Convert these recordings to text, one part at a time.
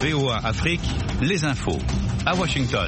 VOA Afrique, les infos, à Washington.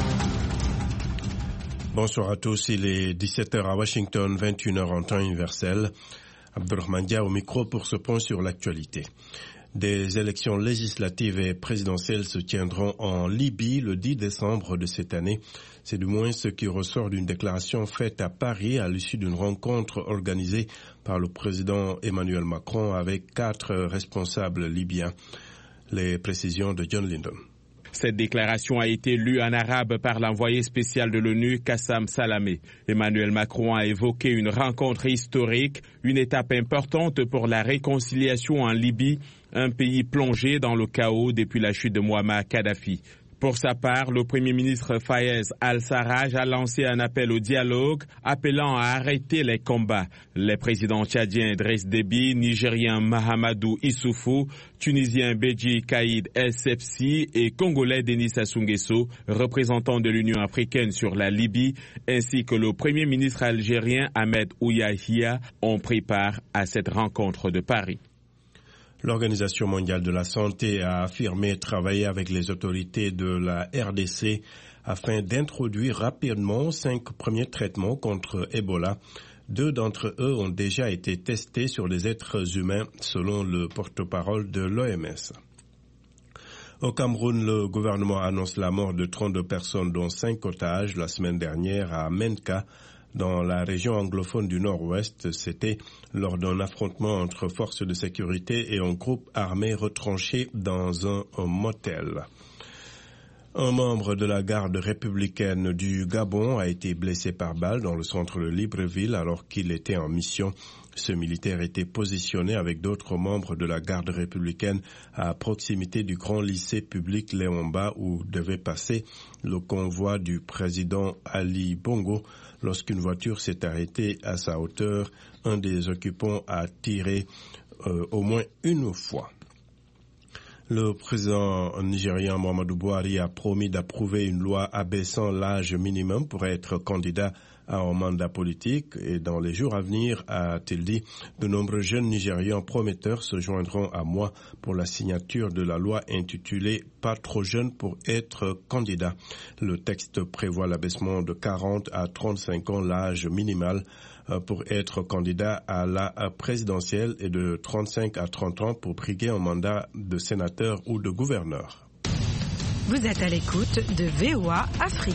Bonsoir à tous, il est 17h à Washington, 21h en temps universel. Abdurrahman Dia au micro pour ce point sur l'actualité. Des élections législatives et présidentielles se tiendront en Libye le 10 décembre de cette année. C'est du moins ce qui ressort d'une déclaration faite à Paris à l'issue d'une rencontre organisée par le président Emmanuel Macron avec 4 responsables libyens. Les précisions de John Linden. Cette déclaration a été lue en arabe par l'envoyé spécial de l'ONU, Kassam Salamé. Emmanuel Macron a évoqué une rencontre historique, une étape importante pour la réconciliation en Libye, un pays plongé dans le chaos depuis la chute de Mouammar Kadhafi. Pour sa part, le Premier ministre Fayez al-Sarraj a lancé un appel au dialogue, appelant à arrêter les combats. Les présidents tchadiens Idriss Déby, nigérien Mahamadou Issoufou, tunisien Beji Caïd El-Sepsi et congolais Denis Sassou Nguesso, représentant de l'Union africaine sur la Libye, ainsi que le Premier ministre algérien Ahmed Ouyahia ont pris part à cette rencontre de Paris. L'Organisation mondiale de la santé a affirmé travailler avec les autorités de la RDC afin d'introduire rapidement 5 premiers traitements contre Ebola. 2 d'entre eux ont déjà été testés sur les êtres humains, selon le porte-parole de l'OMS. Au Cameroun, le gouvernement annonce la mort de 32 personnes, dont 5 otages, la semaine dernière à Menka, dans la région anglophone du Nord-Ouest. C'était lors d'un affrontement entre forces de sécurité et un groupe armé retranché dans un motel. Un membre de la garde républicaine du Gabon a été blessé par balle dans le centre de Libreville alors qu'il était en mission. Ce militaire était positionné avec d'autres membres de la garde républicaine à proximité du grand lycée public Léomba où devait passer le convoi du président Ali Bongo. Lorsqu'une voiture s'est arrêtée à sa hauteur, un des occupants a tiré au moins une fois. Le président nigérian Muhammadu Buhari a promis d'approuver une loi abaissant l'âge minimum pour être candidat à un mandat politique et dans les jours à venir, a-t-il dit, de nombreux jeunes Nigérians prometteurs se joindront à moi pour la signature de la loi intitulée « Pas trop jeune pour être candidat ». Le texte prévoit l'abaissement de 40 à 35 ans l'âge minimal pour être candidat à la présidentielle et de 35 à 30 ans pour briguer un mandat de sénateur ou de gouverneur. Vous êtes à l'écoute de VOA Afrique.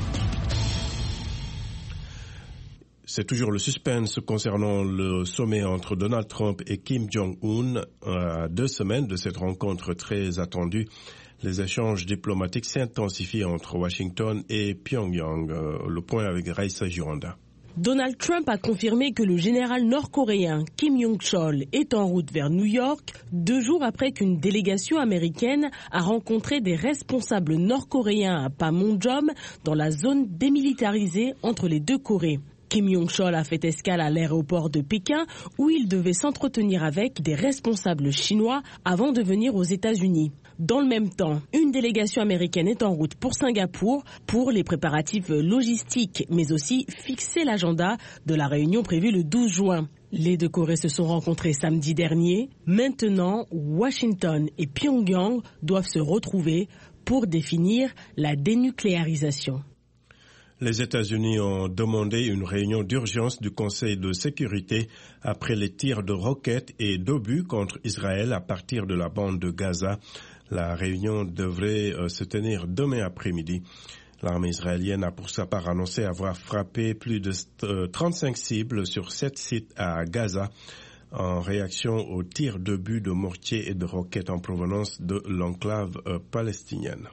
C'est toujours le suspense concernant le sommet entre Donald Trump et Kim Jong-un. À 2 semaines de cette rencontre très attendue, les échanges diplomatiques s'intensifient entre Washington et Pyongyang. Le point avec Raïssa Giranda. Donald Trump a confirmé que le général nord-coréen Kim Yong-chol est en route vers New York 2 jours après qu'une délégation américaine a rencontré des responsables nord-coréens à Panmunjom dans la zone démilitarisée entre les 2 Corées. Kim Yong-chol a fait escale à l'aéroport de Pékin où il devait s'entretenir avec des responsables chinois avant de venir aux États-Unis. Dans le même temps, une délégation américaine est en route pour Singapour pour les préparatifs logistiques, mais aussi fixer l'agenda de la réunion prévue le 12 juin. Les 2 Corées se sont rencontrées samedi dernier. Maintenant, Washington et Pyongyang doivent se retrouver pour définir la dénucléarisation. Les États-Unis ont demandé une réunion d'urgence du Conseil de sécurité après les tirs de roquettes et d'obus contre Israël à partir de la bande de Gaza. La réunion devrait se tenir demain après-midi. L'armée israélienne a pour sa part annoncé avoir frappé plus de 35 cibles sur 7 sites à Gaza en réaction aux tirs d'obus de mortiers et de roquettes en provenance de l'enclave palestinienne.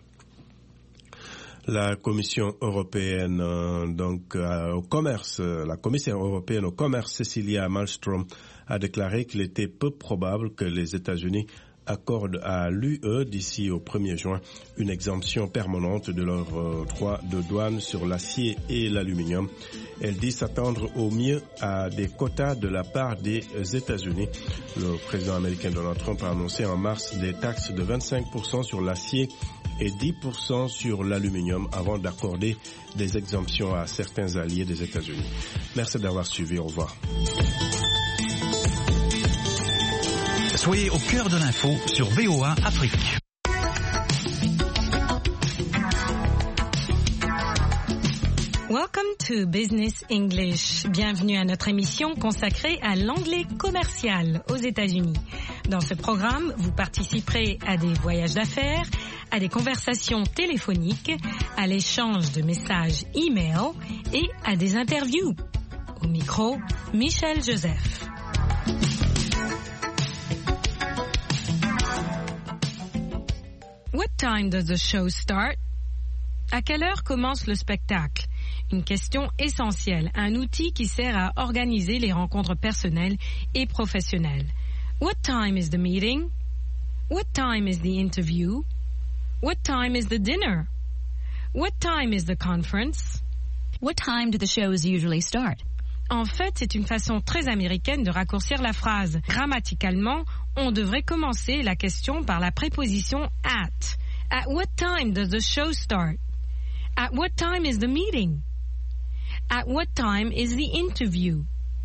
La Commission européenne au commerce, la commissaire européenne au commerce Cecilia Malmström a déclaré qu'il était peu probable que les États-Unis accordent à l'UE d'ici au 1er juin une exemption permanente de leurs droits de douane sur l'acier et l'aluminium. Elle dit s'attendre au mieux à des quotas de la part des États-Unis. Le président américain Donald Trump a annoncé en mars des taxes de 25% sur l'acier et 10% sur l'aluminium avant d'accorder des exemptions à certains alliés des États-Unis. Merci d'avoir suivi. Au revoir. Soyez au cœur de l'info sur VOA Afrique. Welcome to Business English. Bienvenue à notre émission consacrée à l'anglais commercial aux États-Unis. Dans ce programme, vous participerez à des voyages d'affaires, à des conversations téléphoniques, à l'échange de messages e-mail et à des interviews. Au micro, Michel Joseph. What time does the show start? À quelle heure commence le spectacle? Une question essentielle, un outil qui sert à organiser les rencontres personnelles et professionnelles. What time is the meeting? What time is the interview? What time is the dinner? What time is the conference? What time do the shows usually start? En fait, c'est une façon très américaine de raccourcir la phrase. Grammaticalement, on devrait commencer la question par la préposition at. At what time does the show start? At what time is the meeting? At what time is the interview?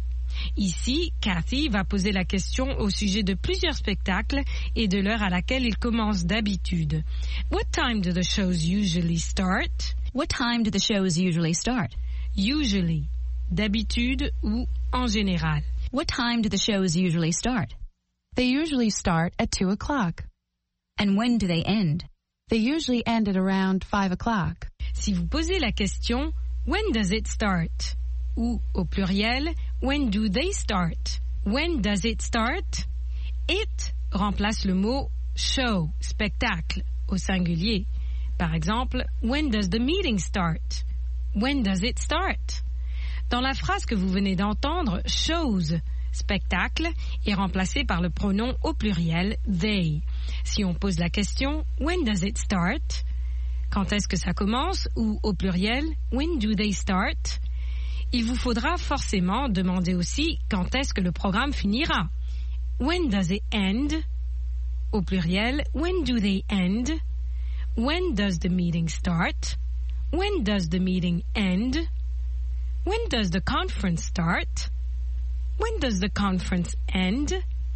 Ici, Kathy va poser la question au sujet de plusieurs spectacles et de l'heure à laquelle ils commencent d'habitude. What time do the shows usually start? What time do the shows usually start? Usually, d'habitude ou en général. What time do the shows usually start? They usually start at 2 o'clock. And when do they end? They usually end at around 5 o'clock. Si vous posez la question, when does it start? Ou, au pluriel, when do they start? When does it start? It remplace le mot show, spectacle, au singulier. Par exemple, when does the meeting start? When does it start? Dans la phrase que vous venez d'entendre, shows, spectacle, est remplacé par le pronom au pluriel they. Si on pose la question, when does it start? Quand est-ce que ça commence? Ou au pluriel, when do they start? Il vous faudra forcément demander aussi quand est-ce que le programme finira. When does it end? Au pluriel, when do they end? When does the meeting start? When does the meeting end? When does the conference start? When does the conference end?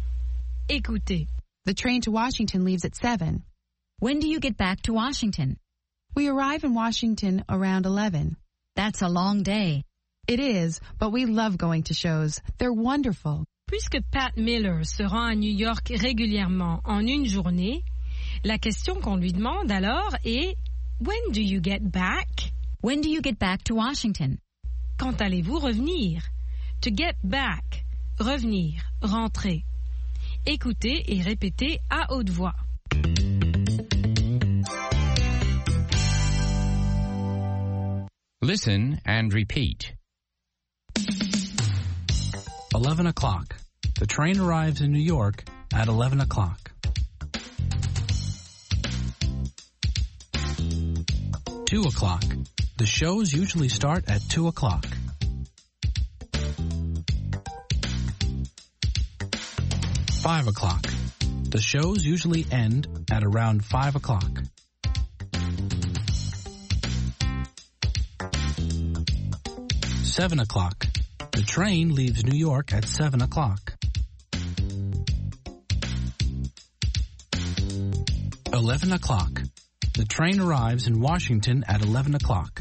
Écoutez. The train to Washington leaves at 7. When do you get back to Washington? We arrive in Washington around 11. That's a long day. It is, but we love going to shows. They're wonderful. Puisque Pat Miller se rend à New York régulièrement en une journée, la question qu'on lui demande alors est « When do you get back? » When do you get back to Washington? Quand allez-vous revenir? To get back, revenir, rentrer. Écoutez et répétez à haute voix. Listen and repeat. 11 o'clock. The train arrives in New York at 11 o'clock. 2 o'clock. The shows usually start at 2 o'clock. 5 o'clock. The shows usually end at around 5 o'clock. 7 o'clock. The train leaves New York at 7 o'clock. 11 o'clock. The train arrives in Washington at 11 o'clock.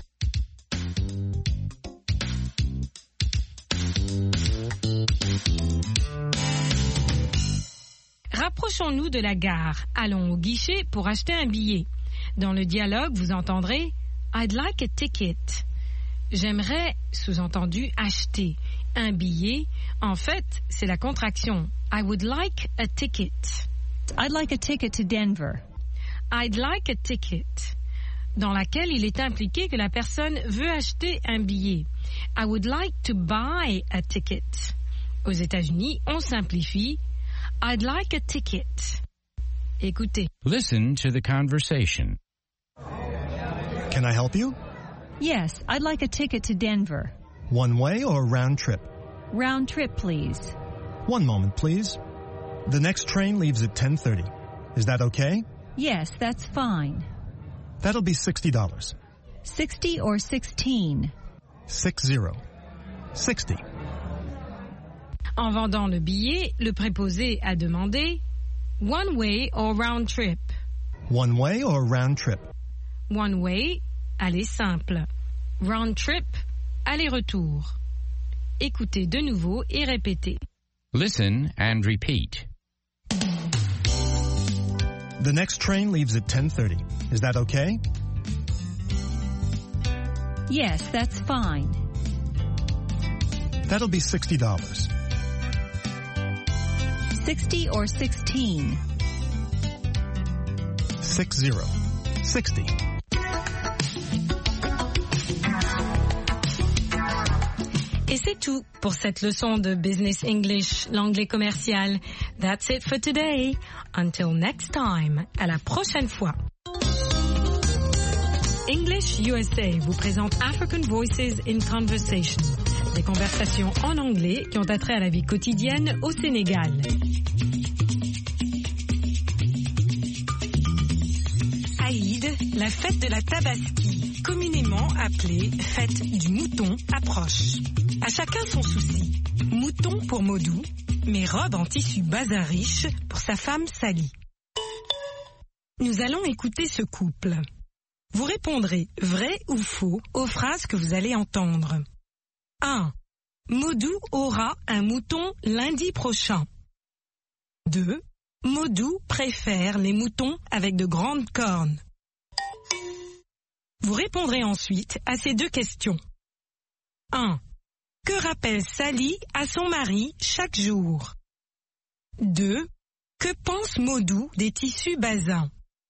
Rapprochons-nous de la gare. Allons au guichet pour acheter un billet. Dans le dialogue, vous entendrez « I'd like a ticket ». J'aimerais, sous-entendu, acheter un billet. En fait, c'est la contraction « I would like a ticket ». I'd like a ticket to Denver. I'd like a ticket, dans laquelle il est impliqué que la personne veut acheter un billet. I would like to buy a ticket. Aux États-Unis, on simplifie I'd like a ticket. Écoutez. Listen to the conversation. Can I help you? Yes, I'd like a ticket to Denver. One way or round trip? Round trip, please. One moment, please. The next train leaves at 10:30. Is that okay? Yes, that's fine. That'll be $60. 60 or 16? 60. 60. En vendant le billet, le préposé a demandé one way or round trip. One way or round trip? One way, aller simple. Round trip, aller-retour. Écoutez de nouveau et répétez. Listen and repeat. The next train leaves at 10:30. Is that okay? Yes, that's fine. That'll be $60. 60 or 16? 60. Et c'est tout pour cette leçon de Business English, l'anglais commercial. That's it for today. Until next time. À la prochaine fois. English USA vous présente African Voices in Conversation. Des conversations en anglais qui ont attrait à la vie quotidienne au Sénégal. Aïd, la fête de la Tabaski, communément appelée fête du mouton, approche. À chacun son souci. Mouton pour Modou, mais robe en tissu bazin riche pour sa femme Sally. Nous allons écouter ce couple. Vous répondrez vrai ou faux aux phrases que vous allez entendre. 1. Modou aura un mouton lundi prochain. 2. Modou préfère les moutons avec de grandes cornes. Vous répondrez ensuite à ces deux questions. 1. Que rappelle Sally à son mari chaque jour? 2. Que pense Modou des tissus bazins?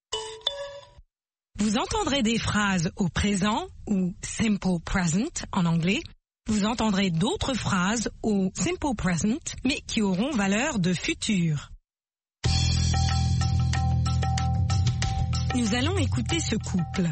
Vous entendrez des phrases au présent ou simple present en anglais. Vous entendrez d'autres phrases au simple present mais qui auront valeur de futur. Nous allons écouter ce couple.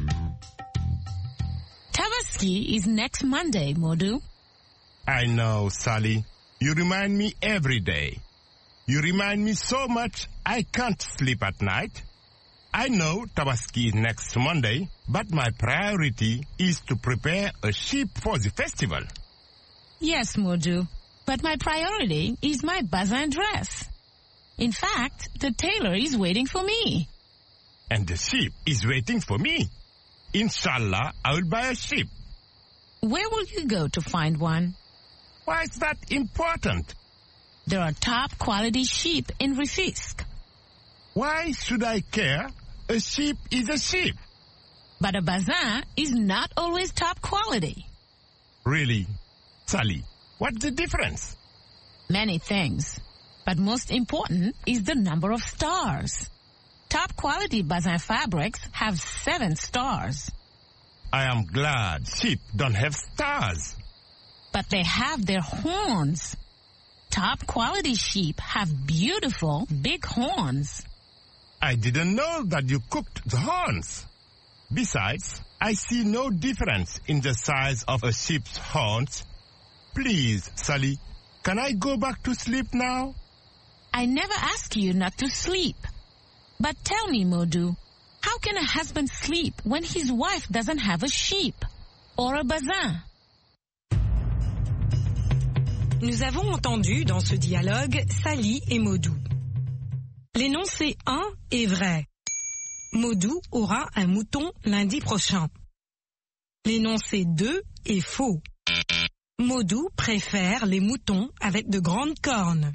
Tabaski is next Monday, Modou. I know, Sally. You remind me every day. You remind me so much I can't sleep at night. I know Tabaski is next Monday, but my priority is to prepare a sheep for the festival. Yes, Modou, but my priority is my bazin dress. In fact, the tailor is waiting for me. And the sheep is waiting for me. Inshallah, I will buy a sheep. Where will you go to find one? Why is that important? There are top quality sheep in Rufisque. Why should I care? A sheep is a sheep. But a bazin is not always top quality. Really? Sally, what's the difference? Many things. But most important is the number of stars. Top quality bazin fabrics have 7 stars. I am glad sheep don't have stars. But they have their horns. Top quality sheep have beautiful big horns. I didn't know that you cooked the horns. Besides, I see no difference in the size of a sheep's horns. Please, Sally, can I go back to sleep now? I never ask you not to sleep. But tell me, Modou, how can a husband sleep when his wife doesn't have a sheep or a bazin? Nous avons entendu dans ce dialogue Sally et Modou. L'énoncé 1 est vrai. Modou aura un mouton lundi prochain. L'énoncé 2 est faux. Modou préfère les moutons avec de grandes cornes.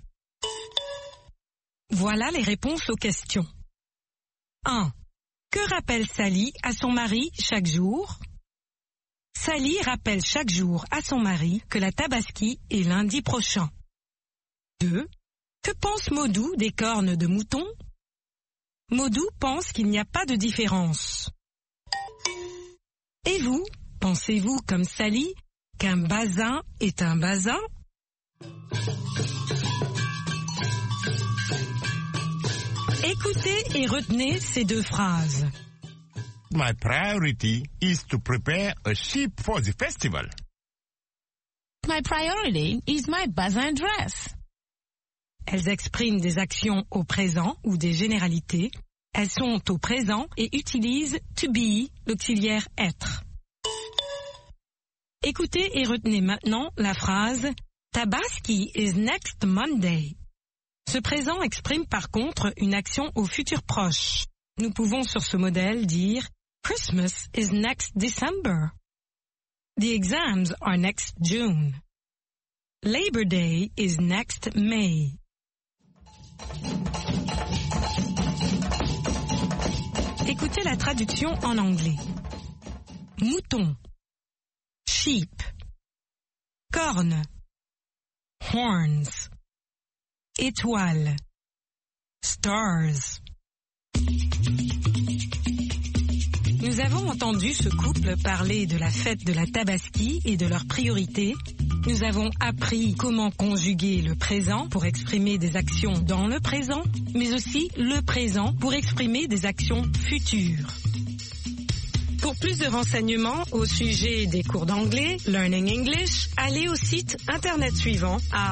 Voilà les réponses aux questions. 1. Que rappelle Sally à son mari chaque jour? Sally rappelle chaque jour à son mari que la Tabaski est lundi prochain. 2. Que pense Modou des cornes de mouton? Modou pense qu'il n'y a pas de différence. Et vous, pensez-vous comme Sally qu'un bazin est un bazin? Écoutez et retenez ces deux phrases. My priority is to prepare a sheep for the festival. My priority is my bazin dress. Elles expriment des actions au présent ou des généralités. Elles sont au présent et utilisent to be, l'auxiliaire être. Écoutez et retenez maintenant la phrase Tabaski is next Monday. Ce présent exprime par contre une action au futur proche. Nous pouvons sur ce modèle dire Christmas is next December. The exams are next June. Labor Day is next May. Écoutez la traduction en anglais. Mouton, sheep, corne, horns, étoile, stars. Nous avons entendu ce couple parler de la fête de la Tabaski et de leurs priorités. Nous avons appris comment conjuguer le présent pour exprimer des actions dans le présent, mais aussi le présent pour exprimer des actions futures. Pour plus de renseignements au sujet des cours d'anglais, Learning English, allez au site internet suivant à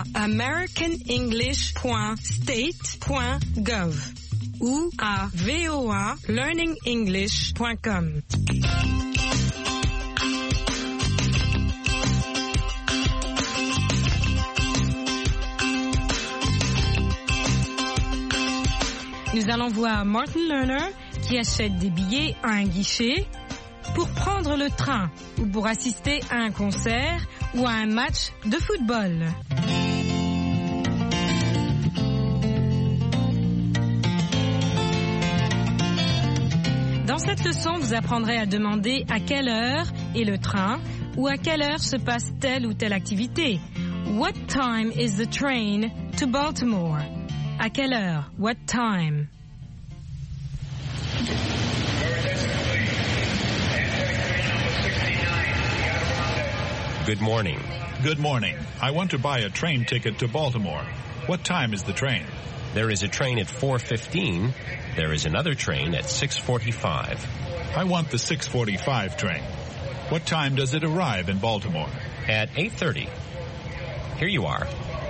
americanenglish.state.gov ou à voalearningenglish.com. Nous allons voir Martin Lerner qui achète des billets à un guichet pour prendre le train ou pour assister à un concert ou à un match de football. Dans cette leçon, vous apprendrez à demander à quelle heure est le train ou à quelle heure se passe telle ou telle activité. What time is the train to Baltimore? À quelle heure? What time? Good morning. Good morning. I want to buy a train ticket to Baltimore. What time is the train? There is a train at 4:15. There is another train at 6:45. I want the 6:45 train. What time does it arrive in Baltimore? At 8:30. Here you are.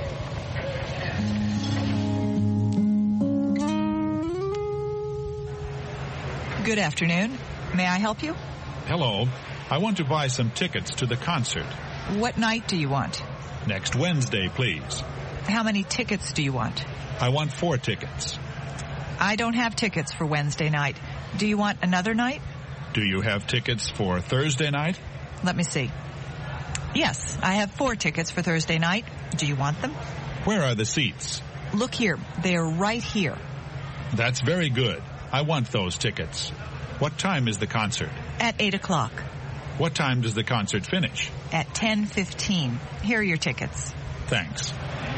Good afternoon. May I help you? Hello. I want to buy some tickets to the concert. What night do you want? Next Wednesday, please. How many tickets do you want? I want 4 tickets. I don't have tickets for Wednesday night. Do you want another night? Do you have tickets for Thursday night? Let me see. Yes, I have 4 tickets for Thursday night. Do you want them? Where are the seats? Look here. They are right here. That's very good. I want those tickets. What time is the concert? At 8 o'clock. What time does the concert finish? At 10:15. Here are your tickets. Thanks.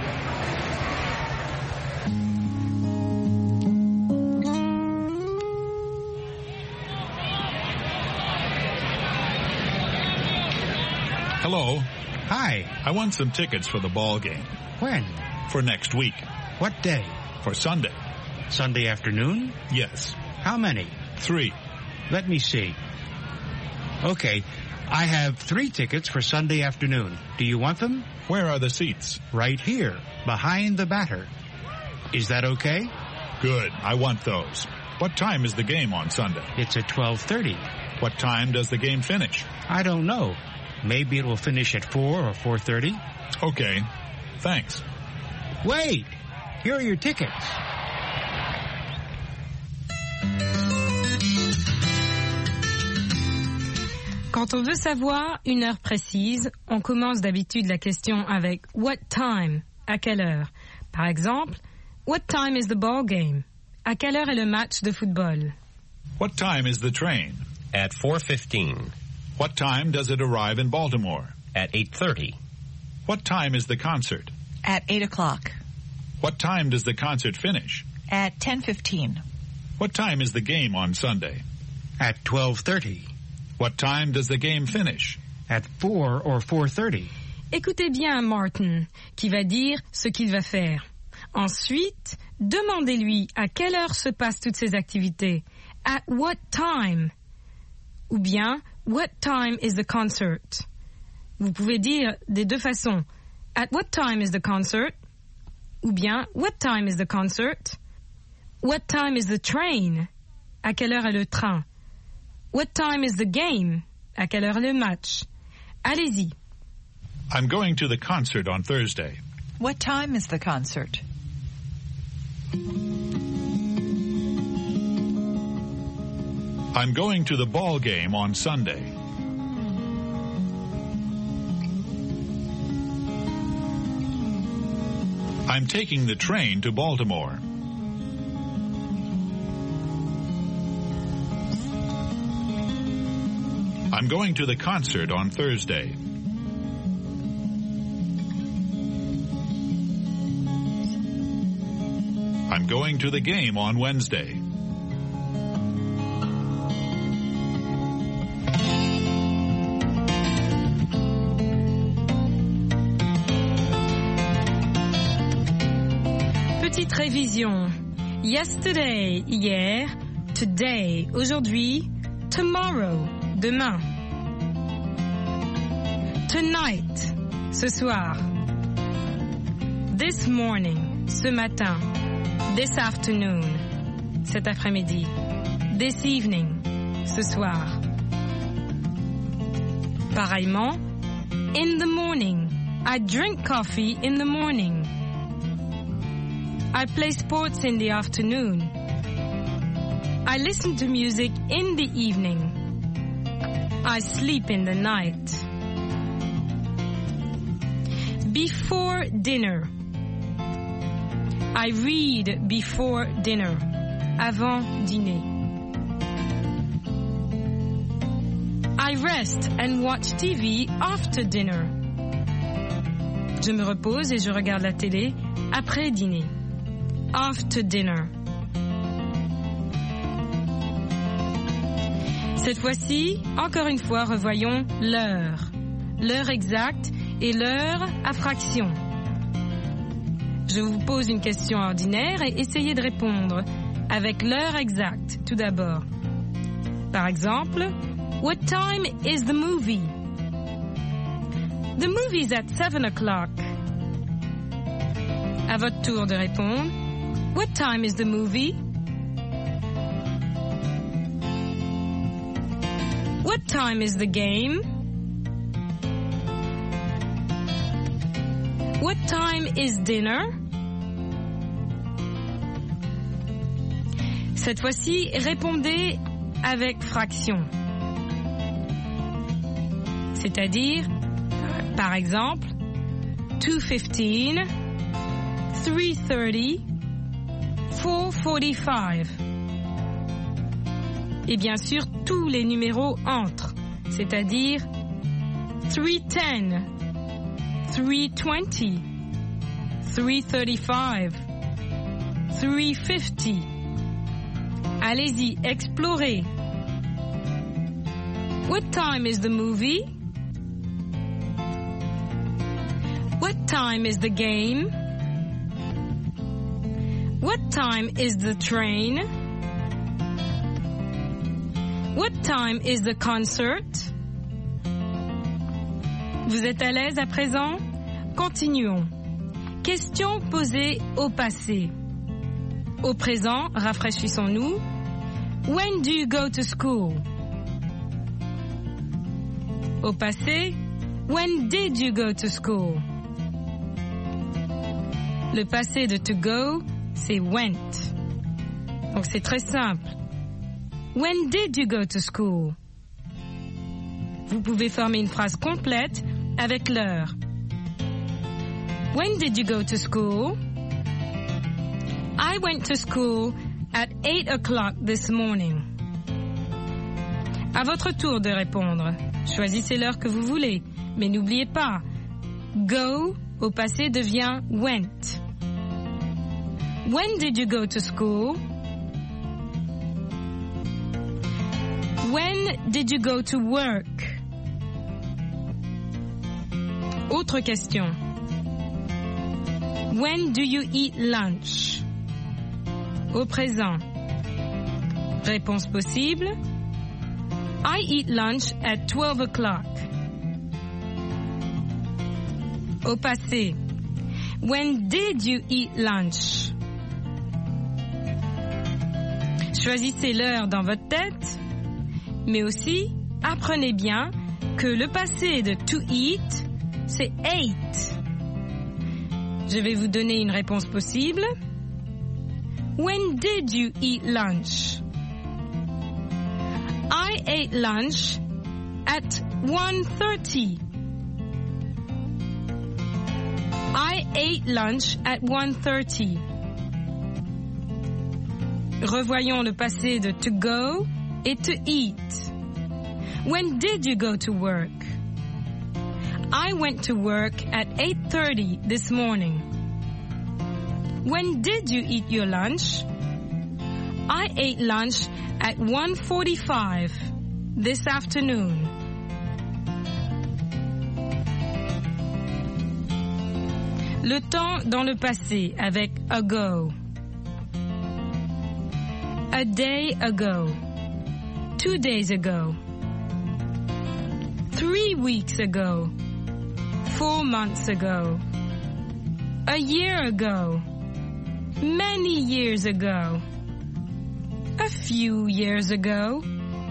Hello. Hi. I want some tickets for the ball game. When? For next week. What day? For Sunday. Sunday afternoon? Yes. How many? 3. Let me see. Okay. I have 3 tickets for Sunday afternoon. Do you want them? Where are the seats? Right here, behind the batter. Is that okay? Good. I want those. What time is the game on Sunday? It's at 12:30. What time does the game finish? I don't know. Maybe it will finish at 4 or 4:30. Okay. Thanks. Wait! Here are your tickets. Quand on veut savoir une heure précise, on commence d'habitude la question avec « What time ?» À quelle heure? Par exemple, « What time is the ball game ?» À quelle heure est le match de football? What time is the train? At 4:15. What time does it arrive in Baltimore? At 8:30. What time is the concert? At 8 o'clock. What time does the concert finish? At 10:15. What time is the game on Sunday? At 12:30. What time does the game finish? At 4 or 4:30. Écoutez bien Martin, qui va dire ce qu'il va faire. Ensuite, demandez-lui à quelle heure se passent toutes ces activités. At what time? Ou bien, what time is the concert? Vous pouvez dire des deux façons. At what time is the concert? Ou bien, what time is the concert? What time is the train? À quelle heure est le train? What time is the game? À quelle heure est le match? Allez-y. I'm going to the concert on Thursday. What time is the concert? I'm going to the ball game on Sunday. I'm taking the train to Baltimore. I'm going to the concert on Thursday. I'm going to the game on Wednesday. Petite révision. Yesterday, hier. Today, aujourd'hui. Tomorrow, demain. Tonight, ce soir. This morning, ce matin. This afternoon, cet après-midi. This evening, ce soir. Pareillement, in the morning. I drink coffee in the morning. I play sports in the afternoon. I listen to music in the evening. I sleep in the night. Before dinner. I read before dinner. Avant dîner. I rest and watch TV after dinner. Je me repose et je regarde la télé après dîner. After dinner. Cette fois-ci, encore une fois, revoyons l'heure. L'heure exacte et l'heure à fraction. Je vous pose une question ordinaire et essayez de répondre avec l'heure exacte, tout d'abord. Par exemple, what time is the movie? The movie's at 7 o'clock. À votre tour de répondre. What time is the movie? What time is the game? What time is dinner? Cette fois-ci, répondez avec fraction. C'est-à-dire, par exemple, 2:15, 3:30, 4:45. Et bien sûr, tous les numéros entrent, c'est-à-dire 3:10, 3:20, 3:35, 3:50. Allez-y, explorez. What time is the movie? What time is the game? What time is the train? What time is the concert? Vous êtes à l'aise à présent? Continuons. Question posée au passé. Au présent, rafraîchissons-nous. When do you go to school? Au passé, when did you go to school? Le passé de to go, c'est went. Donc c'est très simple. When did you go to school? Vous pouvez former une phrase complète avec l'heure. When did you go to school? I went to school at 8 o'clock this morning. À votre tour de répondre. Choisissez l'heure que vous voulez, mais n'oubliez pas, go au passé devient went. When did you go to school? When did you go to work? Autre question. When do you eat lunch? Au présent. Réponse possible. I eat lunch at 12 o'clock. Au passé. When did you eat lunch? Choisissez l'heure dans votre tête, mais aussi apprenez bien que le passé de to eat, c'est ate. Je vais vous donner une réponse possible. When did you eat lunch? I ate lunch at 1:30. I ate lunch at 1:30. Revoyons le passé de to go et to eat. When did you go to work? I went to work at 8:30 this morning. When did you eat your lunch? I ate lunch at 1:45 this afternoon. Le temps dans le passé avec ago. A day ago. 2 days ago. 3 weeks ago. 4 months ago. A year ago. Many years ago. A few years ago.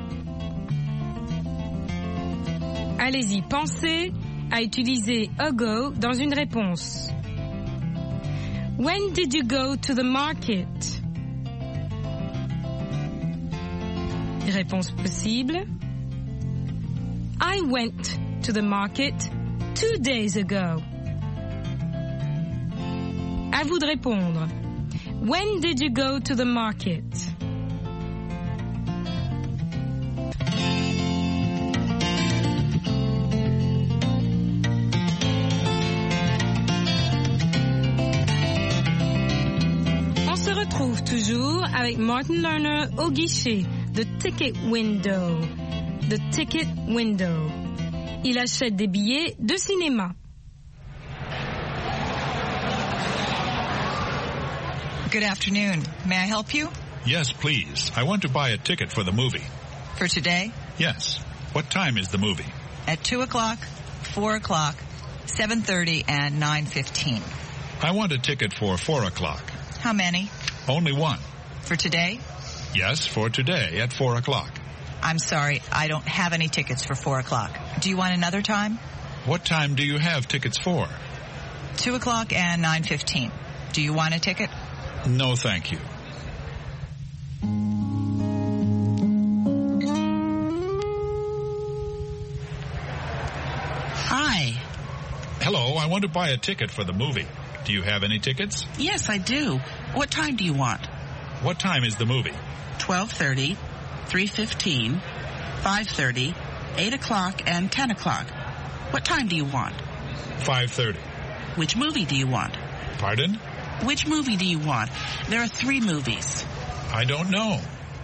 Allez-y, pensez à utiliser ago dans une réponse. When did you go to the market? Réponse possible. I went to the market 2 days ago. À vous de répondre. When did you go to the market? On se retrouve toujours avec Martin Lerner au guichet. The Ticket Window. The Ticket Window. Il achète des billets de cinéma. Good afternoon. May I help you? Yes, please. I want to buy a ticket for the movie. For today? Yes. What time is the movie? At 2 o'clock, 4 o'clock, 7:30, and 9:15. I want a ticket for 4 o'clock. How many? Only one. For today? Yes, for today at 4 o'clock. I'm sorry, I don't have any tickets for 4 o'clock. Do you want another time? What time do you have tickets for? 2 o'clock and 9:15. Do you want a ticket? No, thank you. Hi. Hello, I want to buy a ticket for the movie. Do you have any tickets? Yes, I do. What time do you want? What time is the movie? 12:30, 3:15, 5:30, 8 o'clock, and 10 o'clock. What time do you want? 5:30. Which movie do you want? Pardon? Which movie do you want? There are 3 movies. I don't know.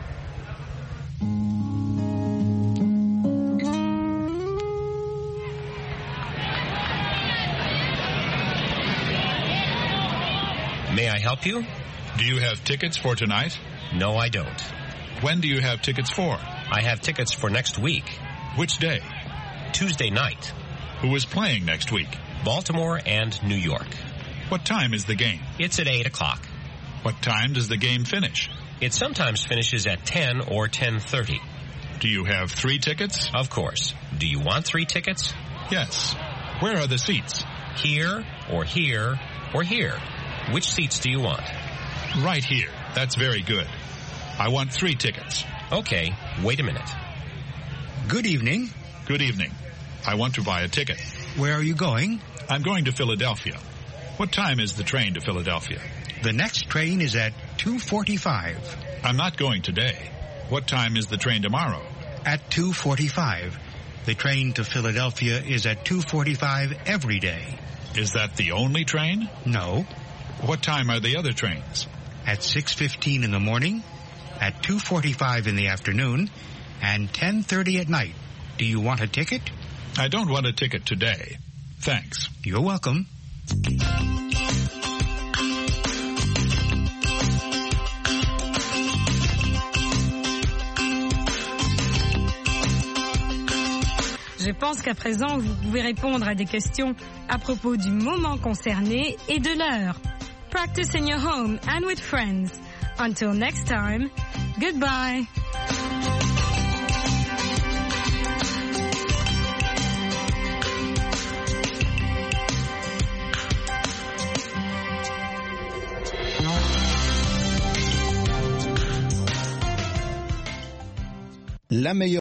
May I help you? Do you have tickets for tonight? No, I don't. When do you have tickets for? I have tickets for next week. Which day? Tuesday night. Who is playing next week? Baltimore and New York. What time is the game? It's at 8 o'clock. What time does the game finish? It sometimes finishes at 10 or 10:30. Do you have 3 tickets? Of course. Do you want 3 tickets? Yes. Where are the seats? Here, or here, or here. Which seats do you want? Right here. That's very good. I want 3 tickets. Okay, wait a minute. Good evening. Good evening. I want to buy a ticket. Where are you going? I'm going to Philadelphia. What time is the train to Philadelphia? The next train is at 2:45. I'm not going today. What time is the train tomorrow? At 2:45. The train to Philadelphia is at 2:45 every day. Is that the only train? No. What time are the other trains? At 6:15 in the morning, at 2:45 in the afternoon, and 10:30 at night. Do you want a ticket? I don't want a ticket today. Thanks. You're welcome. Je pense qu'à présent, vous pouvez répondre à des questions à propos du moment concerné et de l'heure. Practice in your home and with friends. Until next time, goodbye. La meilleure